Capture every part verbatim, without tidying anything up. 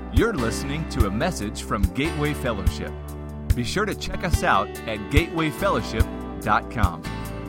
You're listening to a message from Gateway Fellowship. Be sure to check us out at gateway fellowship dot com.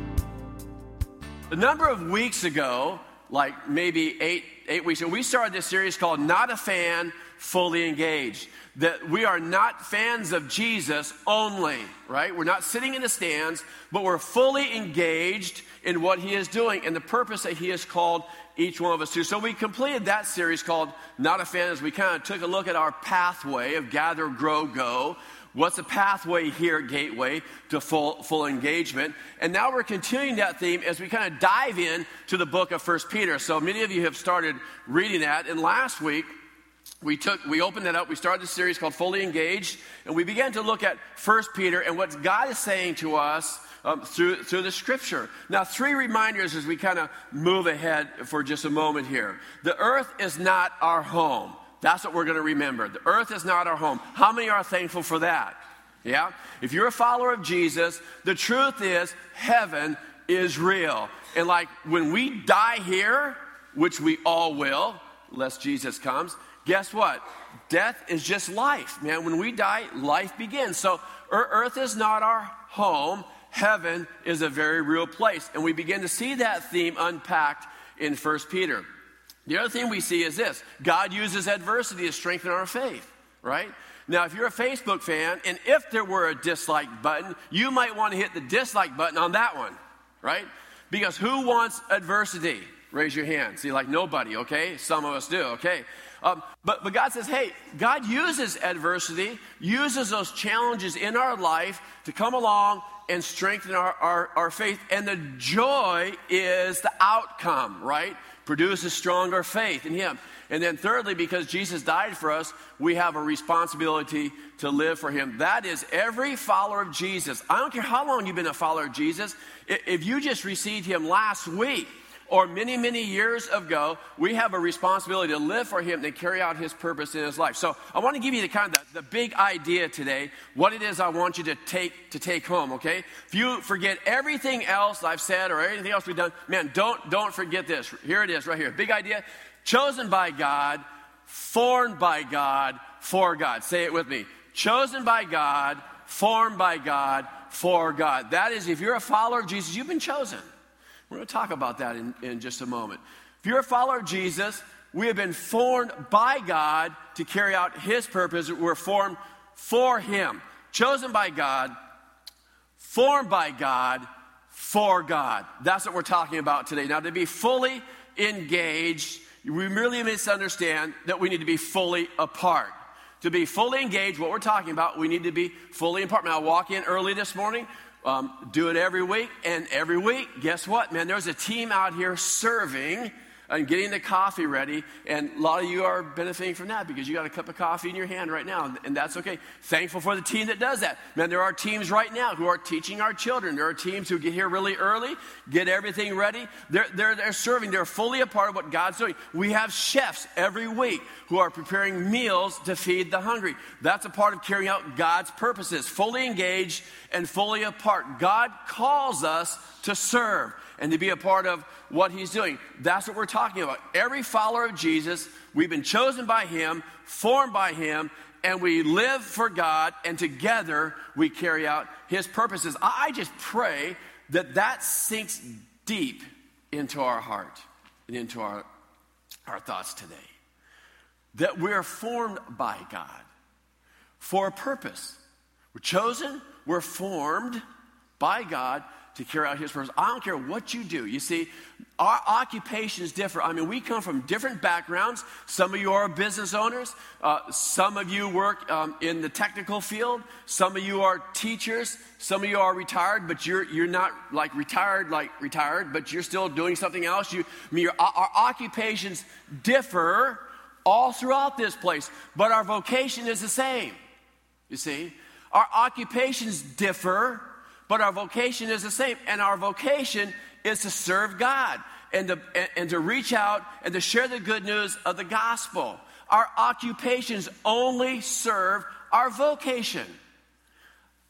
A number of weeks ago, like maybe eight eight weeks ago, we started this series called Not a Fan, Fully Engaged. That we are not fans of Jesus only, right? We're not sitting in the stands, but we're fully engaged in what he is doing and the purpose that he has called each one of us to. So we completed that series called Not a Fan as we kind of took a look at our pathway of gather, grow, go. What's the pathway here at Gateway to full full engagement? And now we're continuing that theme as we kind of dive in to the book of First Peter. So many of you have started reading that. And last week, we took we opened it up. We started this series called Fully Engaged. And we began to look at First Peter and what God is saying to us um, through, through the Scripture. Now, three reminders as we kind of move ahead for just a moment here. The earth is not our home. That's what we're going to remember. The earth is not our home. How many are thankful for that? Yeah? If you're a follower of Jesus, the truth is heaven is real. And like when we die here, which we all will, unless Jesus comes, guess what? Death is just life, man. When we die, life begins. So earth is not our home. Heaven is a very real place. And we begin to see that theme unpacked in First Peter. The other thing we see is this. God uses adversity to strengthen our faith, right? Now, if you're a Facebook fan, and if there were a dislike button, you might want to hit the dislike button on that one, right? Because who wants adversity? Raise your hand. See, like nobody, okay? Some of us do, okay? Um, but, but God says, hey, God uses adversity, uses those challenges in our life to come along and strengthen our, our, our faith. And the joy is the outcome, right? Produces stronger faith in him. And then thirdly, because Jesus died for us, we have a responsibility to live for him. That is every follower of Jesus. I don't care how long you've been a follower of Jesus. If you just received him last week or many, many years ago, we have a responsibility to live for him and carry out his purpose in his life. So I want to give you the kind of the, the big idea today, what it is I want you to take to take home, okay? If you forget everything else I've said or anything else we've done, man, don't, don't forget this. Here it is right here. Big idea. Chosen by God, formed by God, for God. Say it with me. Chosen by God, formed by God, for God. That is, if you're a follower of Jesus, you've been chosen. We're going to talk about that in, in just a moment. If you're a follower of Jesus, we have been formed by God to carry out his purpose. We're formed for him. Chosen by God, formed by God, for God. That's what we're talking about today. Now, to be fully engaged, we really misunderstand that we need to be fully apart. To be fully engaged, what we're talking about, we need to be fully apart. Now, I walk in early this morning. Um, do it every week, and every week, guess what, man? There's a team out here serving and getting the coffee ready, and a lot of you are benefiting from that because you got a cup of coffee in your hand right now, and that's okay. Thankful for the team that does that. Man, there are teams right now who are teaching our children. There are teams who get here really early, get everything ready. They're, they're, they're serving. They're fully a part of what God's doing. We have chefs every week who are preparing meals to feed the hungry. That's a part of carrying out God's purposes, fully engaged and fully apart. God calls us to serve and to be a part of what he's doing. That's what we're talking about. Every follower of Jesus, we've been chosen by him, formed by him, and we live for God, and together we carry out his purposes. I just pray that that sinks deep into our heart and into our, our thoughts today. That we're formed by God for a purpose. We're chosen, we're formed by God to carry out his purpose. I don't care what you do. You see, our occupations differ. I mean, we come from different backgrounds. Some of you are business owners. Uh, some of you work um, in the technical field. Some of you are teachers. Some of you are retired, but you're you're not like retired, like retired, but you're still doing something else. You, I mean, your, our occupations differ all throughout this place, but our vocation is the same. You see, our occupations differ, but our vocation is the same, and our vocation is to serve God and to, and, and to reach out and to share the good news of the gospel. Our occupations only serve our vocation.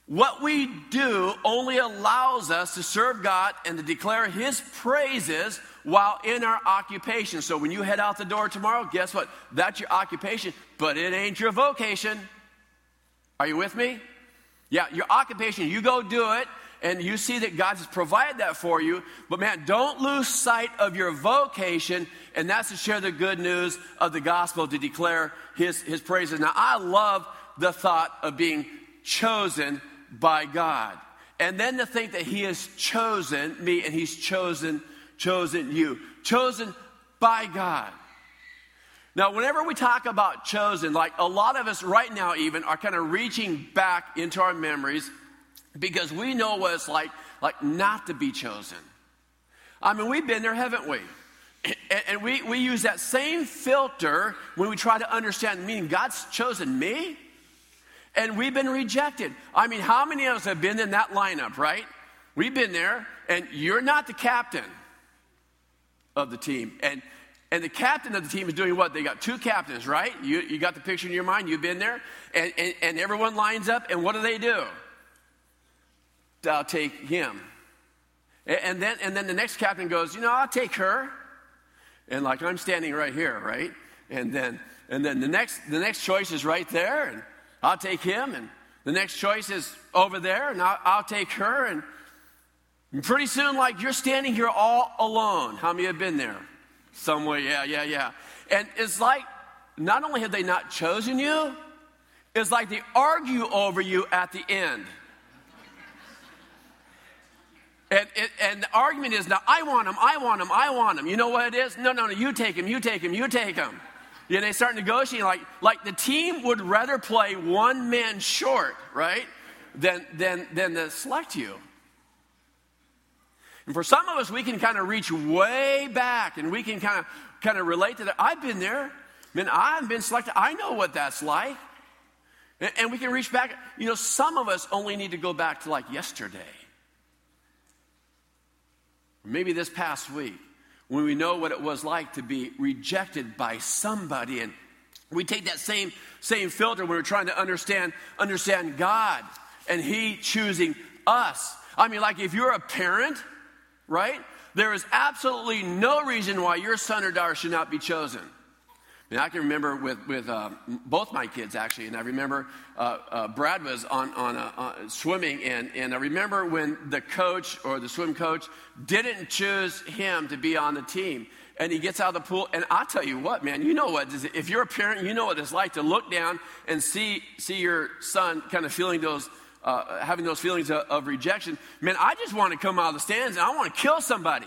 What we do only allows us to serve God and to declare His praises while in our occupation. So when you head out the door tomorrow, guess what? That's your occupation, but it ain't your vocation. Are you with me? Yeah, your occupation, you go do it, and you see that God has provided that for you. But man, don't lose sight of your vocation, and that's to share the good news of the gospel, to declare His, his praises. Now, I love the thought of being chosen by God. And then to think that He has chosen me and He's chosen, chosen you. Chosen by God. Now, whenever we talk about chosen, like a lot of us right now even are kind of reaching back into our memories because we know what it's like, like not to be chosen. I mean, we've been there, haven't we? And, and we, we use that same filter when we try to understand, meaning God's chosen me? And we've been rejected. I mean, how many of us have been in that lineup, right? We've been there, and you're not the captain of the team. And and the captain of the team is doing what? They got two captains, right? You you got the picture in your mind. You've been there. And, and, and everyone lines up, and what do they do? I'll take him. And, and, then, and then the next captain goes, you know, I'll take her. And like, I'm standing right here, right? And then and then the next the next choice is right there, and I'll take him, and the next choice is over there, and I'll, I'll take her, and, and pretty soon, like, you're standing here all alone. How many have been there? Somewhere, yeah, yeah, yeah. And it's like, not only have they not chosen you, it's like they argue over you at the end. And, it, and the argument is, now, I want him, I want him, I want him. You know what it is? No, no, no, you take him, you take him, you take him. Yeah, they start negotiating like, like the team would rather play one man short, right, than, than, than to select you. And for some of us, we can kind of reach way back, and we can kind of kind of relate to that. I've been there. I mean, I've been selected. I know what that's like. And, and we can reach back. You know, some of us only need to go back to like yesterday. Maybe this past week, when we know what it was like to be rejected by somebody. And we take that same, same filter when we're trying to understand, understand God and He choosing us. I mean, like if you're a parent, right? There is absolutely no reason why your son or daughter should not be chosen. I mean, I can remember with, with uh, both my kids, actually, and I remember uh, uh, Brad was on, on, a, on swimming, and, and I remember when the coach or the swim coach didn't choose him to be on the team, and he gets out of the pool, and I'll tell you what, man, you know what, if you're a parent, you know what it's like to look down and see, see your son kind of feeling those, uh, having those feelings of, of rejection. Man, I just want to come out of the stands, and I want to kill somebody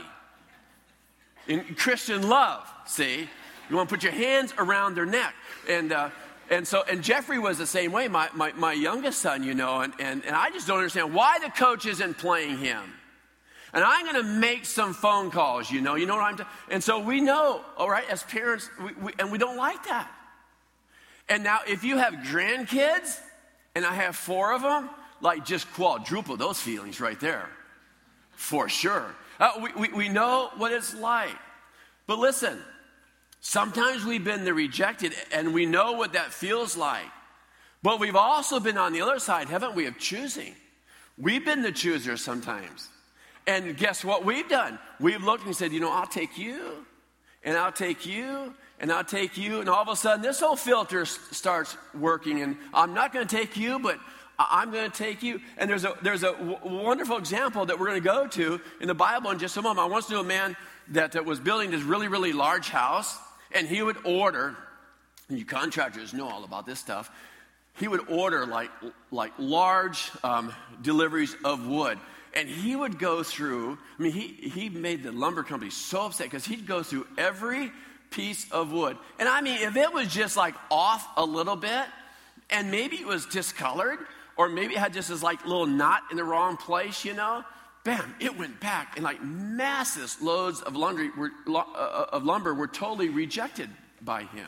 in Christian love, see? You want to put your hands around their neck. And uh, and so, and Jeffrey was the same way, my, my, my youngest son, you know, and, and, and I just don't understand why the coach isn't playing him. And I'm going to make some phone calls, you know, you know what I'm saying? And so we know, all right, as parents, we, we, and we don't like that. And now if you have grandkids, and I have four of them, like just quadruple those feelings right there, for sure. Uh, we, we, we know what it's like. But listen, sometimes we've been the rejected, and we know what that feels like. But we've also been on the other side, haven't we, of choosing. We've been the choosers sometimes. And guess what we've done? We've looked and said, you know, I'll take you, and I'll take you, and I'll take you. And all of a sudden, this whole filter s- starts working. And I'm not going to take you, but I'm going to take you. And there's a there's a w- wonderful example that we're going to go to in the Bible in just a moment. I once knew a man that, that was building this really, really large house. And he would order, and you contractors know all about this stuff, he would order like, like large um, deliveries of wood. And he would go through, I mean, he, he made the lumber company so upset because he'd go through every piece of wood. And I mean, if it was just like off a little bit, and maybe it was discolored, or maybe it had just this like little knot in the wrong place, you know, bam, it went back, and like massive loads of lumber were, uh, of lumber were totally rejected by him.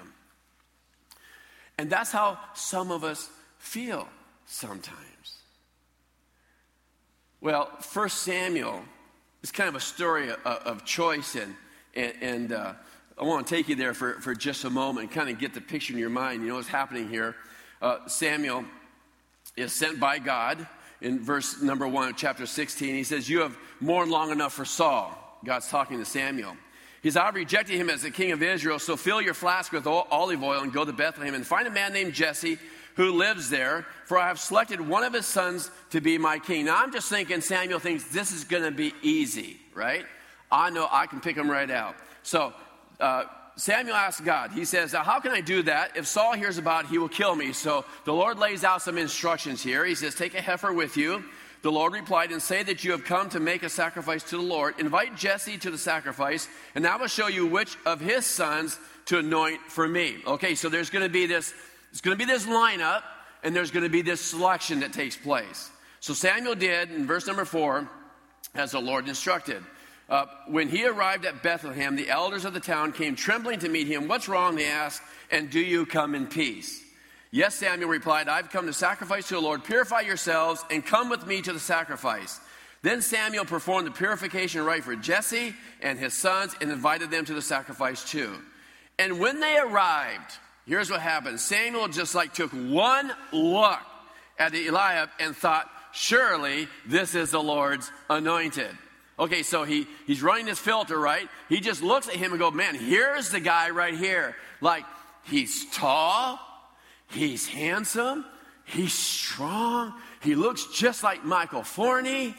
And that's how some of us feel sometimes. Well, First Samuel is kind of a story of, of choice, and, and, and uh, I want to take you there for, for just a moment and kind of get the picture in your mind. You know what's happening here. Uh, Samuel is sent by God in verse number one of chapter sixteen. He says, you have mourned long enough for Saul. God's talking to Samuel. He says, I've rejected him as the king of Israel, so fill your flask with olive oil and go to Bethlehem and find a man named Jesse who lives there, for I have selected one of his sons to be my king. Now, I'm just thinking Samuel thinks this is going to be easy, right? I know I can pick him right out. So uh, Samuel asks God, he says, how can I do that? If Saul hears about it, he will kill me. So the Lord lays out some instructions here. He says, take a heifer with you. The Lord replied, and say that you have come to make a sacrifice to the Lord. Invite Jesse to the sacrifice, and I will show you which of his sons to anoint for me. Okay, so there's going to be this, it's going to be this lineup, and there's going to be this selection that takes place. So Samuel did, in verse number four, as the Lord instructed. Uh, when he arrived at Bethlehem, the elders of the town came trembling to meet him. What's wrong, they asked, and do you come in peace? Yes, Samuel replied, I've come to sacrifice to the Lord. Purify yourselves and come with me to the sacrifice. Then Samuel performed the purification rite for Jesse and his sons and invited them to the sacrifice too. And when they arrived, here's what happened. Samuel just like took one look at Eliab and thought, surely this is the Lord's anointed. Okay, so he, he's running this filter, right? He just looks at him and goes, man, here's the guy right here. Like, he's tall. He's handsome. He's strong. He looks just like Michael Forney.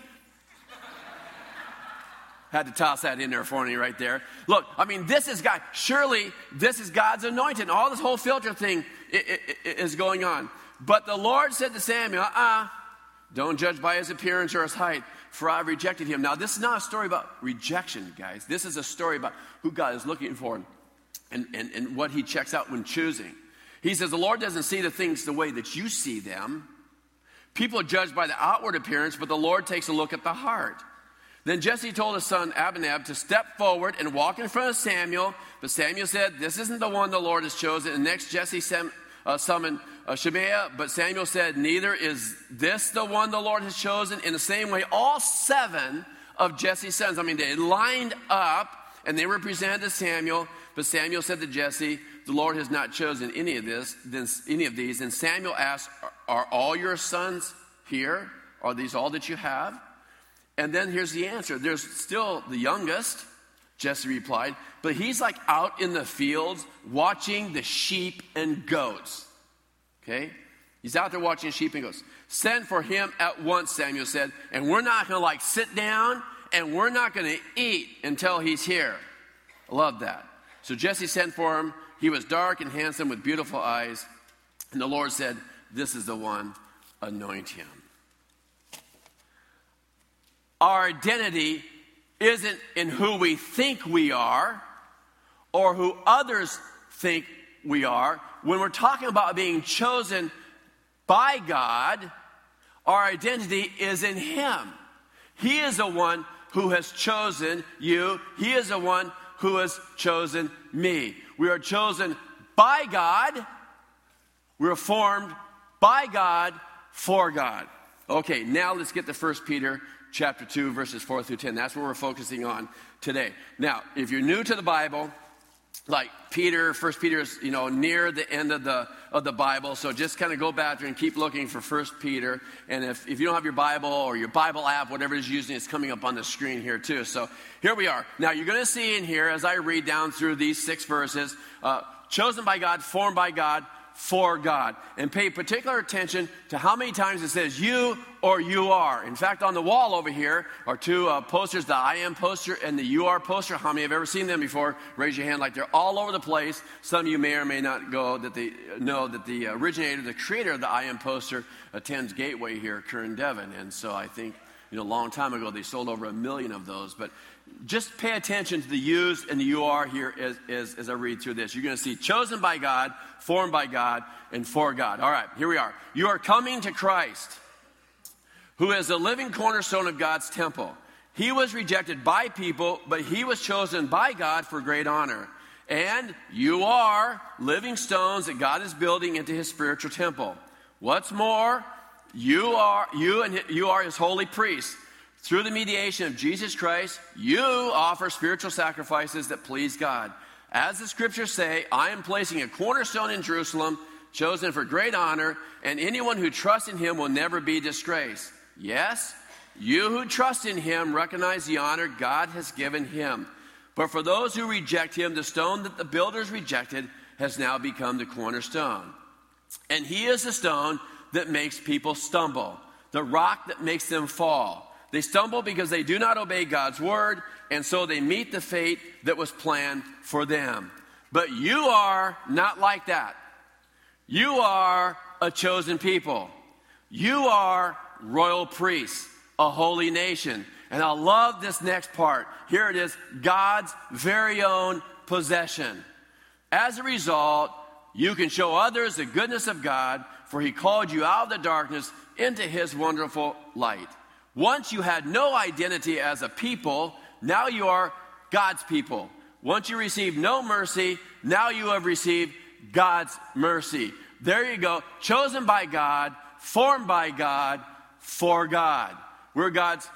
Had to toss that in there, Forney, right there. Look, I mean, this is God. Surely this is God's anointed. All this whole filter thing is going on. But the Lord said to Samuel, uh-uh, don't judge by his appearance or his height, for I've rejected him. Now, this is not a story about rejection, guys. This is a story about who God is looking for and, and, and what he checks out when choosing. He says, the Lord doesn't see the things the way that you see them. People judge by the outward appearance, but the Lord takes a look at the heart. Then Jesse told his son Abinab to step forward and walk in front of Samuel. But Samuel said, this isn't the one the Lord has chosen. And next Jesse sem- uh, summoned uh, Shemaiah. But Samuel said, neither is this the one the Lord has chosen. In the same way, all seven of Jesse's sons, I mean, they lined up and they were presented to Samuel. But Samuel said to Jesse, the Lord has not chosen any of this, any of these. And Samuel asked, are all your sons here? Are these all that you have? And then here's the answer. There's still the youngest, Jesse replied, but he's like out in the fields watching the sheep and goats. Okay? He's out there watching sheep and goats. Send for him at once, Samuel said, and we're not going to like sit down and we're not going to eat until he's here. I love that. So Jesse sent for him. He was dark and handsome with beautiful eyes. And the Lord said, this is the one, anoint him. Our identity isn't in who we think we are or who others think we are. When we're talking about being chosen by God, our identity is in him. He is the one who has chosen you. He is the one who has chosen me. We are chosen by God. We are formed by God for God. Okay, now let's get to First Peter chapter two, verses four through ten. That's what we're focusing on today. Now, if you're new to the Bible, like Peter, First Peter is, you know, near the end of the of the Bible. So just kind of go back there and keep looking for First Peter. And if, if you don't have your Bible or your Bible app, whatever it is using, it's coming up on the screen here too. So here we are. Now you're going to see in here, as I read down through these six verses, uh, chosen by God, formed by God, for God. And pay particular attention to how many times it says you or you are. In fact, on the wall over here are two uh, posters, the I am poster and the you are poster. How many have ever seen them before? Raise your hand. Like they're all over the place. Some of you may or may not go that they know that the originator, the creator of the I am poster attends Gateway here, Kern Devon. And so I think, you know, a long time ago they sold over a million of those. But just pay attention to the yous and the you are here as, as, as I read through this. You're going to see chosen by God, formed by God, and for God. All right, here we are. You are coming to Christ, who is the living cornerstone of God's temple. He was rejected by people, but he was chosen by God for great honor. And you are living stones that God is building into his spiritual temple. What's more, you are you and you are his holy priests. Through the mediation of Jesus Christ, you offer spiritual sacrifices that please God. As the scriptures say, I am placing a cornerstone in Jerusalem, chosen for great honor, and anyone who trusts in him will never be disgraced. Yes, you who trust in him recognize the honor God has given him. But for those who reject him, the stone that the builders rejected has now become the cornerstone. And he is the stone that makes people stumble, the rock that makes them fall. They stumble because they do not obey God's word, and so they meet the fate that was planned for them. But you are not like that. You are a chosen people. You are royal priests, a holy nation. And I love this next part. Here it is, God's very own possession. As a result, you can show others the goodness of God, for he called you out of the darkness into his wonderful light. Once you had no identity as a people, now you are God's people. Once you received no mercy, now you have received God's mercy. There you go, chosen by God, formed by God, for God. We're God's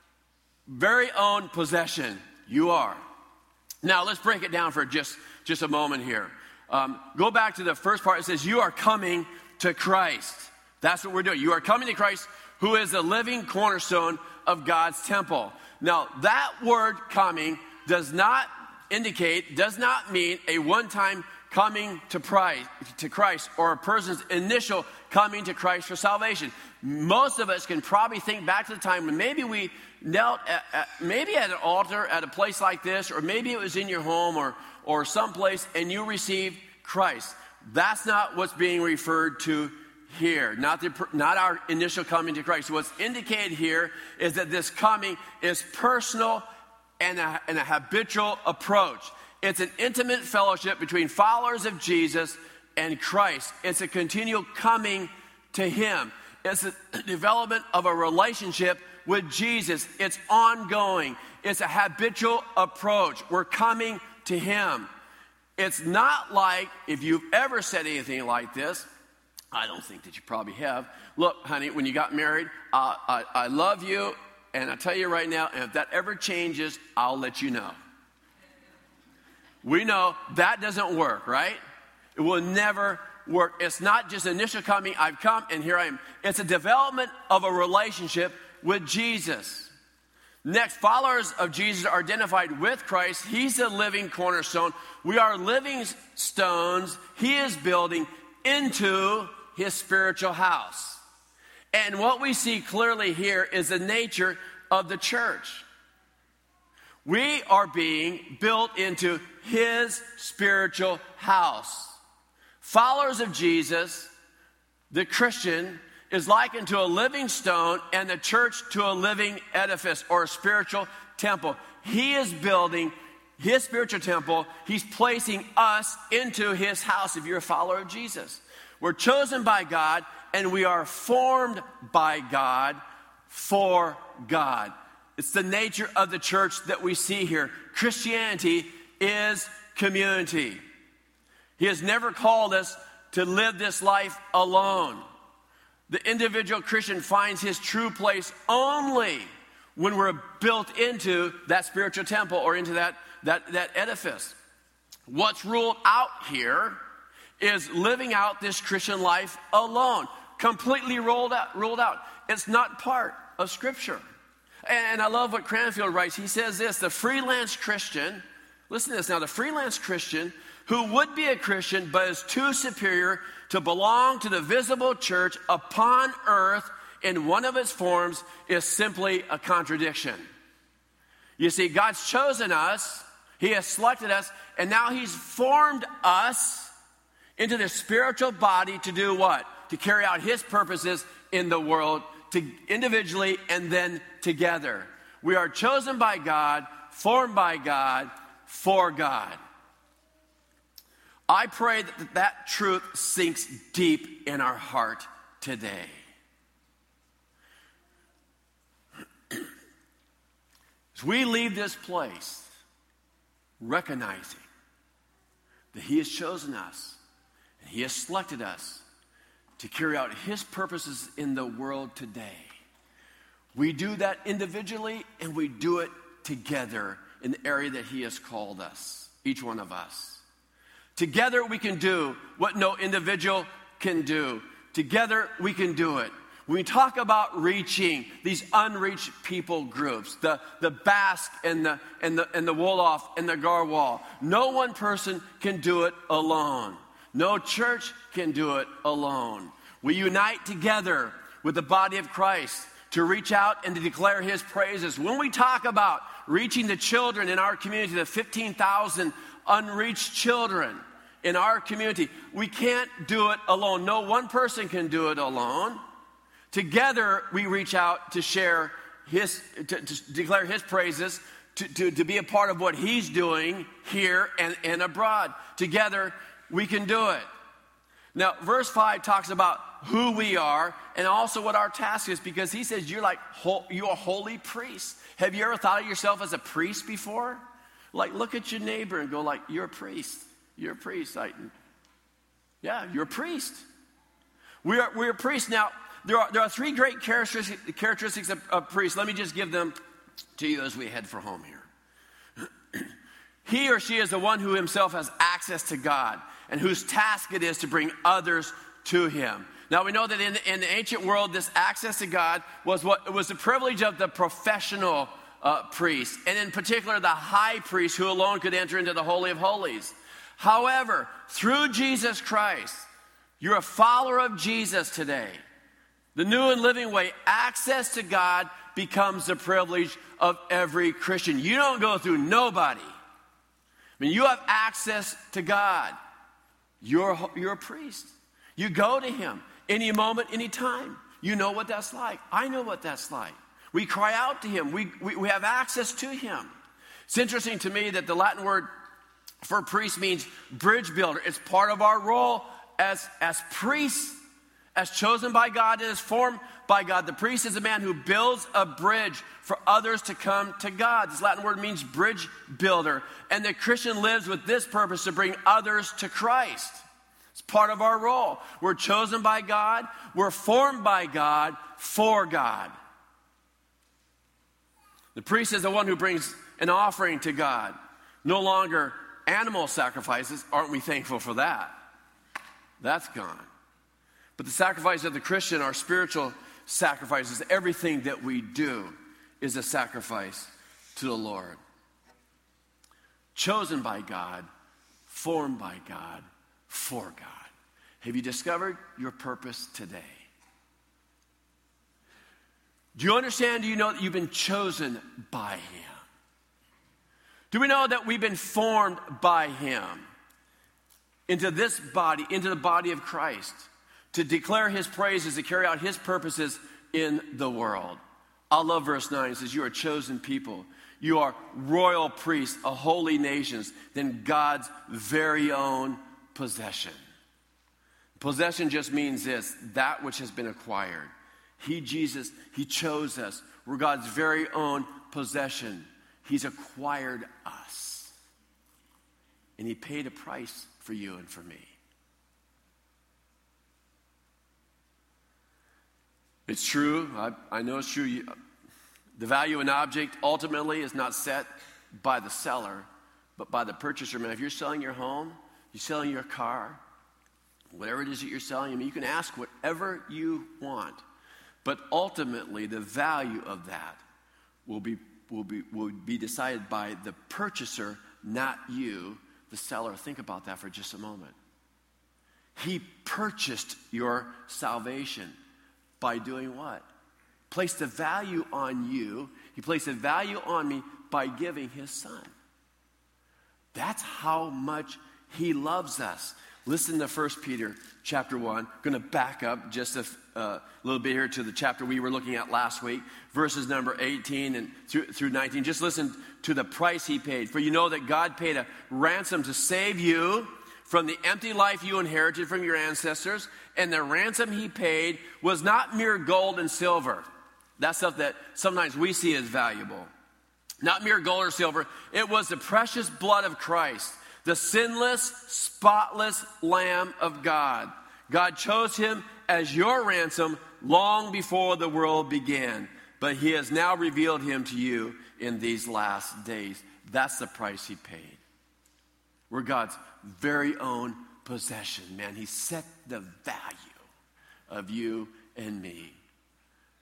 very own possession. You are. Now let's break it down for just, just a moment here. Um, go back to the first part. It says you are coming to Christ. That's what we're doing. You are coming to Christ, who is the living cornerstone of God's temple. Now that word coming does not indicate, does not mean a one-time coming to Christ, to Christ or a person's initial coming to Christ for salvation. Most of us can probably think back to the time when maybe we knelt at, at, maybe at an altar at a place like this, or maybe it was in your home or, or someplace, and you received Christ. That's not what's being referred to here, not, the, not our initial coming to Christ. What's indicated here is that this coming is personal and a, and a habitual approach. It's an intimate fellowship between followers of Jesus and Christ. It's a continual coming to him. It's a development of a relationship with Jesus. It's ongoing. It's a habitual approach. We're coming to him. It's not like, if you've ever said anything like this, I don't think that you probably have. Look, honey, when you got married, uh, I, I love you, and I tell you right now, and if that ever changes, I'll let you know. We know that doesn't work, right? It will never work. It's not just initial coming, I've come and here I am. It's a development of a relationship with Jesus. Next, followers of Jesus are identified with Christ. He's the living cornerstone. We are living stones. He is building into his spiritual house. And what we see clearly here is the nature of the church. We are being built into his spiritual house. Followers of Jesus, the Christian, is likened to a living stone, and the church to a living edifice or a spiritual temple. He is building his spiritual temple. He's placing us into his house if you're a follower of Jesus. We're chosen by God, and we are formed by God for God. It's the nature of the church that we see here. Christianity is community. He has never called us to live this life alone. The individual Christian finds his true place only when we're built into that spiritual temple or into that, that, that edifice. What's ruled out here is living out this Christian life alone. Completely ruled out. Ruled out. It's not part of Scripture. And I love what Cranfield writes. He says this, the freelance Christian, listen to this now, the freelance Christian who would be a Christian but is too superior to belong to the visible church upon earth in one of its forms is simply a contradiction. You see, God's chosen us, he has selected us, and now he's formed us into this spiritual body to do what? To carry out his purposes in the world, to individually and then together. We are chosen by God, formed by God, for God. I pray that that truth sinks deep in our heart today. As we leave this place, recognizing that he has chosen us and he has selected us to carry out his purposes in the world today. We do that individually and we do it together in the area that he has called us, each one of us. Together we can do what no individual can do. Together we can do it. When we talk about reaching these unreached people groups, the, the Basque and the, and, the, and the Wolof and the Garwal, no one person can do it alone. No church can do it alone. We unite together with the body of Christ to reach out and to declare his praises. When we talk about reaching the children in our community, the fifteen thousand unreached children in our community, we can't do it alone. No one person can do it alone. Together, we reach out to share his, to, to declare his praises, to, to, to be a part of what he's doing here and, and abroad. Together, we can do it. Now, verse five talks about who we are and also what our task is, because he says you're like, you're a holy priest. Have you ever thought of yourself as a priest before? Like, look at your neighbor and go like, you're a priest. You're a priest. Like, yeah, you're a priest. We are, we're a priest. Now, There are, there are three great characteristics, characteristics of, of priests. Let me just give them to you as we head for home here. He or she is the one who himself has access to God and whose task it is to bring others to him. Now, we know that in, in the ancient world, this access to God was what it was the privilege of the professional uh, priest, and in particular, the high priest who alone could enter into the Holy of Holies. However, through Jesus Christ, you're a follower of Jesus today. The new and living way, access to God becomes the privilege of every Christian. You don't go through nobody. I mean, you have access to God. You're, you're a priest. You go to him any moment, any time. You know what that's like. I know what that's like. We cry out to him. We, we, we have access to him. It's interesting to me that the Latin word for priest means bridge builder. It's part of our role as, as priests. As chosen by God and as formed by God. The priest is a man who builds a bridge for others to come to God. This Latin word means bridge builder. And the Christian lives with this purpose to bring others to Christ. It's part of our role. We're chosen by God. We're formed by God for God. The priest is the one who brings an offering to God. No longer animal sacrifices. Aren't we thankful for that? That's gone. But the sacrifice of the Christian, our spiritual sacrifices, everything that we do is a sacrifice to the Lord. Chosen by God, formed by God, for God. Have you discovered your purpose today? Do you understand? Do you know that you've been chosen by him? Do we know that we've been formed by him into this body, into the body of Christ? To declare his praises, to carry out his purposes in the world. I love verse nine. It says, you are a chosen people. You are royal priests, a holy nation, then God's very own possession. Possession just means this, that which has been acquired. He, Jesus, he chose us. We're God's very own possession. He's acquired us. And he paid a price for you and for me. It's true. I, I know it's true. You, the value of an object ultimately is not set by the seller, but by the purchaser. Man, if you're selling your home, you're selling your car, whatever it is that you're selling, I mean, you can ask whatever you want. But ultimately, the value of that will be, will be, will be decided by the purchaser, not you, the seller. Think about that for just a moment. He purchased your salvation. By doing what? Placed a value on you. He placed a value on me by giving his son. That's how much he loves us. Listen to First Peter chapter one. I'm going to back up just a uh, little bit here to the chapter we were looking at last week. Verses number eighteen and through, through nineteen. Just listen to the price he paid. For you know that God paid a ransom to save you from the empty life you inherited from your ancestors, and the ransom he paid was not mere gold and silver. That's stuff that sometimes we see as valuable. Not mere gold or silver. It was the precious blood of Christ, the sinless, spotless Lamb of God. God chose him as your ransom long before the world began, but he has now revealed him to you in these last days. That's the price he paid. We're God's very own possession, man. He set the value of you and me.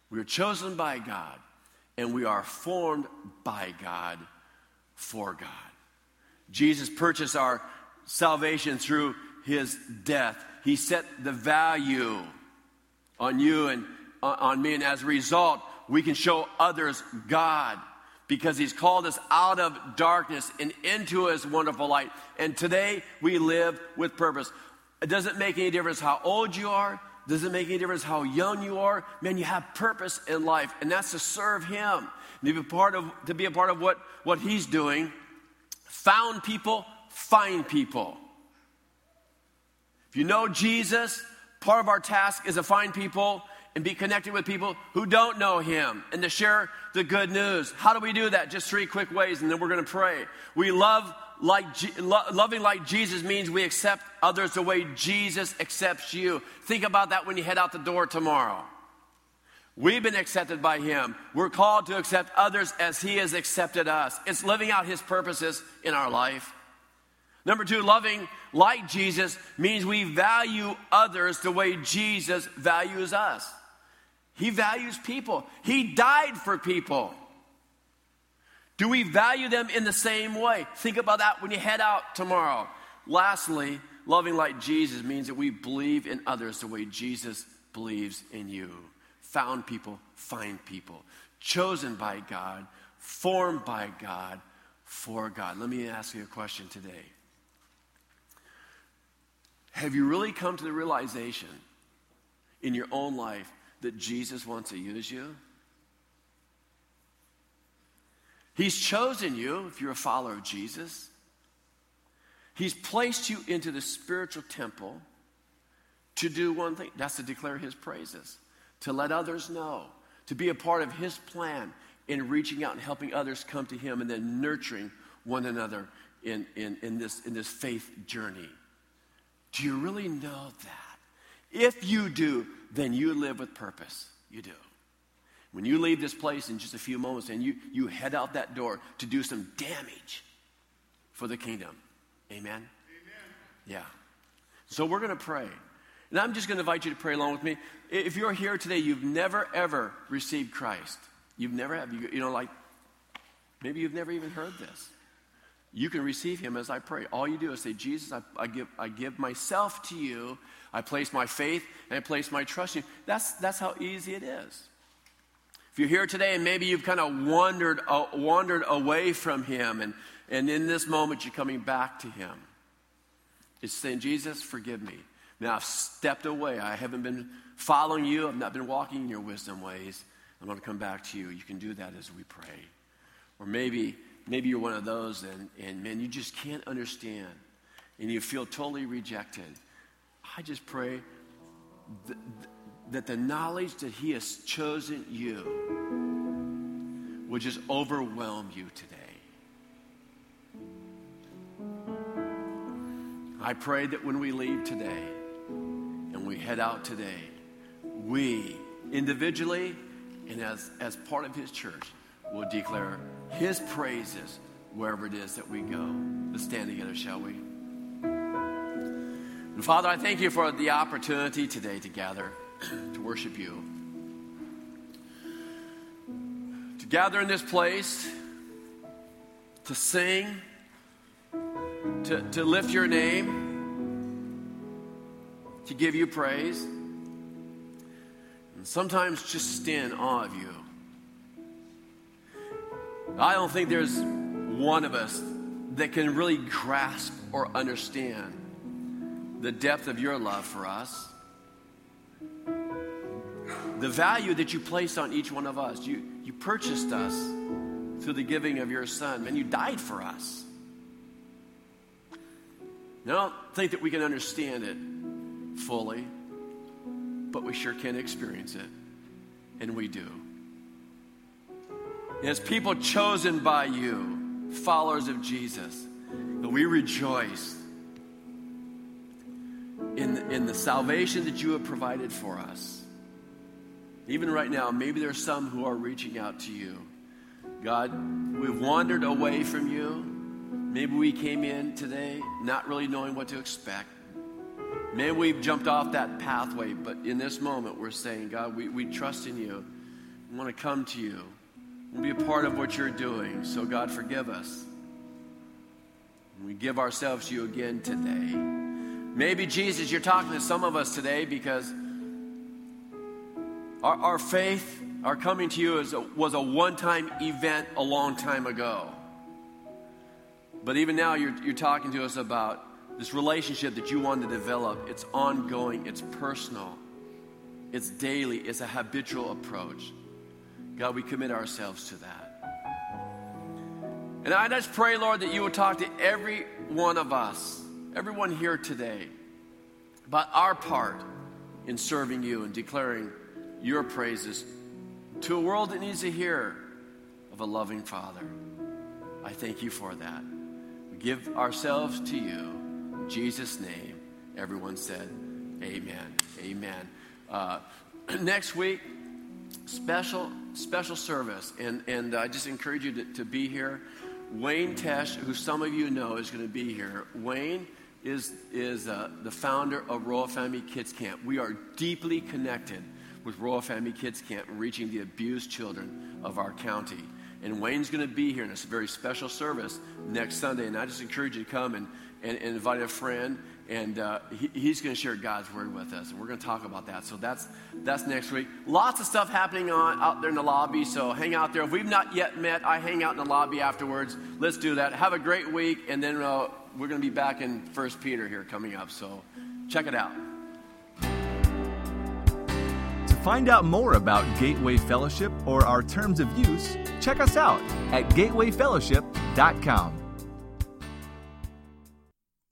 We are chosen by God, and we are formed by God for God. Jesus purchased our salvation through his death. He set the value on you and on me, and as a result, we can show others God because he's called us out of darkness and into his wonderful light. And today, we live with purpose. It doesn't make any difference how old you are. It doesn't make any difference how young you are. Man, you have purpose in life, and that's to serve him. To be a part of, to be a part of what, what he's doing. Found people, find people. If you know Jesus, part of our task is to find people and be connected with people who don't know him and to share the good news. How do we do that? Just three quick ways, and then we're going to pray. We love like lo- loving like Jesus means we accept others the way Jesus accepts you. Think about that when you head out the door tomorrow. We've been accepted by him. We're called to accept others as he has accepted us. It's living out his purposes in our life. Number two, loving like Jesus means we value others the way Jesus values us. He values people. He died for people. Do we value them in the same way? Think about that when you head out tomorrow. Lastly, loving like Jesus means that we believe in others the way Jesus believes in you. Found people, find people. Chosen by God, formed by God, for God. Let me ask you a question today. Have you really come to the realization in your own life that Jesus wants to use you? He's chosen you if you're a follower of Jesus. He's placed you into the spiritual temple to do one thing. That's to declare his praises, to let others know, to be a part of his plan in reaching out and helping others come to him and then nurturing one another in, in, in, this, in this faith journey. Do you really know that? If you do, then you live with purpose. You do. When you leave this place in just a few moments and you, you head out that door to do some damage for the kingdom. Amen? Amen. Yeah. So we're going to pray. And I'm just going to invite you to pray along with me. If you're here today, you've never, ever received Christ. You've never have. You, you know, like, maybe you've never even heard this. You can receive him as I pray. All you do is say, Jesus, I, I, give, I give myself to you. I place my faith and I place my trust in you. That's, that's how easy it is. If you're here today and maybe you've kind of wandered, uh, wandered away from him, and, and in this moment you're coming back to him, it's saying, Jesus, forgive me. Now I've stepped away. I haven't been following you. I've not been walking in your wisdom ways. I'm going to come back to you. You can do that as we pray. Or maybe, maybe you're one of those and, and man, you just can't understand and you feel totally rejected. I just pray that, that the knowledge that he has chosen you would just overwhelm you today. I pray that when we leave today and we head out today, we individually and as, as part of his church will declare his praises wherever it is that we go. Let's stand together, shall we? And Father, I thank you for the opportunity today to gather, to worship you. To gather in this place, to sing, to, to lift your name, to give you praise, and sometimes just stand in awe of you. I don't think there's one of us that can really grasp or understand the depth of your love for us. The value that you placed on each one of us. You, you purchased us through the giving of your son, and you died for us. I don't think that we can understand it fully, but we sure can experience it, and we do. As people chosen by you, followers of Jesus, we rejoice in the, in the salvation that you have provided for us. Even right now, maybe there's some who are reaching out to you. God, we've wandered away from you. Maybe we came in today not really knowing what to expect. Maybe we've jumped off that pathway, but in this moment we're saying, God, we, we trust in you. We want to come to you. We'll be a part of what you're doing. So God, forgive us. We give ourselves to you again today. Maybe, Jesus, you're talking to some of us today because our, our faith, our coming to you is a, was a one-time event a long time ago. But even now, you're, you're talking to us about this relationship that you want to develop. It's ongoing. It's personal. It's daily. It's a habitual approach. God, we commit ourselves to that. And I just pray, Lord, that you will talk to every one of us, everyone here today, about our part in serving you and declaring your praises to a world that needs to hear of a loving Father. I thank you for that. We give ourselves to you. In Jesus' name, everyone said, amen. Amen. Uh, next week, special, special service. And, and I just encourage you to, to be here. Wayne Tesh, who some of you know, is going to be here. Wayne is, is uh, the founder of Royal Family Kids Camp. We are deeply connected with Royal Family Kids Camp, reaching the abused children of our county. And Wayne's going to be here in a very special service next Sunday. And I just encourage you to come and, and, and invite a friend. And uh, he, he's going to share God's word with us. And we're going to talk about that. So that's that's next week. Lots of stuff happening on out there in the lobby. So hang out there. If we've not yet met, I hang out in the lobby afterwards. Let's do that. Have a great week. And then uh, we're going to be back in First Peter here coming up. So check it out. To find out more about Gateway Fellowship or our terms of use, check us out at gateway fellowship dot com.